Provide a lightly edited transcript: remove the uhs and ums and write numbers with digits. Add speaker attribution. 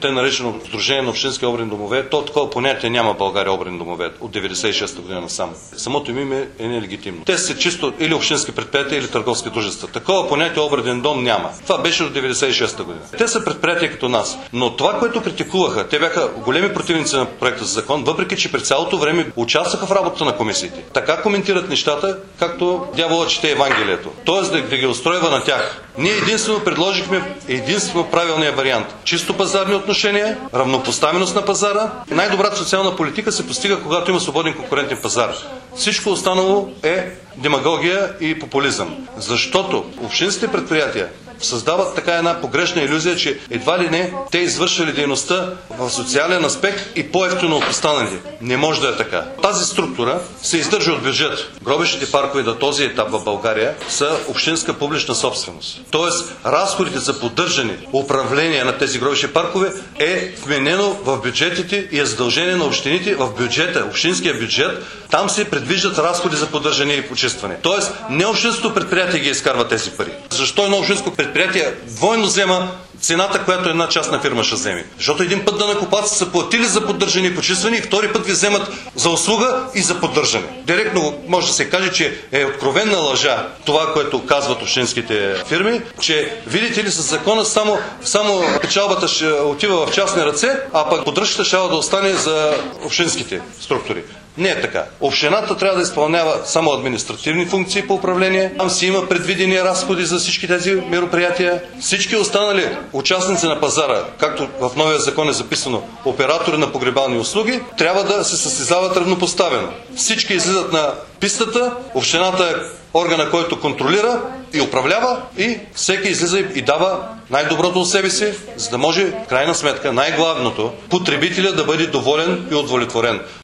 Speaker 1: те наречено Сдружение на общински обредни домове, то такова понятие няма в България обредни домове от 96-та година насам. Самото им име е нелегитимно. Те са чисто или общински предприятия, или търговски дружества. Такова понятие обреден дом няма. Това беше от 96-та година. Те са предприятия като нас. Но това, което критикуваха, те бяха големи противници на проекта за закон, въпреки че през цялото време участваха в работата на комисиите. Така коментират нещата, както дявола чете Евангелието. Тоест да ги устройва на тях. Ние единствено предложихме правилния вариант. Чисто пазарни отношения, равнопоставеност на пазара. Най-добрата социална политика се постига, когато има свободен конкурентен пазар. Всичко останало е демагогия и популизъм. Защото общинските предприятия създават така една погрешна илюзия, че едва ли не те извършвали дейността в социален аспект и по-евтино от останалите. Не може да е така. Тази структура се издържа от бюджет. Гробищните паркове до този етап в България са общинска публична собственост. Тоест, разходите за поддържане, управление на тези гробищни паркове е вменено в бюджетите и е задължение на общините в бюджета, общинския бюджет. Там се предвиждат разходи за поддържане и почистване. Тоест, не общинското предприятие ги изкарва тези пари. Защо едно общинско предприятие двойно взема цената, която една частна фирма ще вземе? Защото един път данъкоплатците са платили за поддържане и почистване и втори път ви вземат за услуга и за поддържане. Директно може да се каже, че е откровенна лъжа това, което казват общинските фирми, че видите ли с закона само печалбата ще отива в частни ръце, а пък поддръжката ще да остане за общинските структури. Не е така. Общината трябва да изпълнява само административни функции по управление. Там си има предвидени разходи за всички тези мероприятия. Всички останали участници на пазара, както в новия закон е записано, оператори на погребални услуги, трябва да се състезават равнопоставено. Всички излизат на пистата, общината е органа, който контролира и управлява, и всеки излиза и дава най-доброто от себе си, за да може, в крайна сметка, най-главното, потребителя да бъде доволен и удовлетворен.